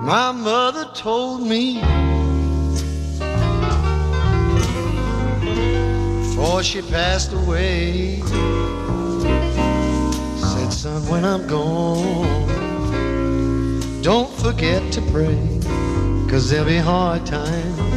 My mother told me before she passed away, said, son, when I'm gone, don't forget to pray, 'cause there'll be hard times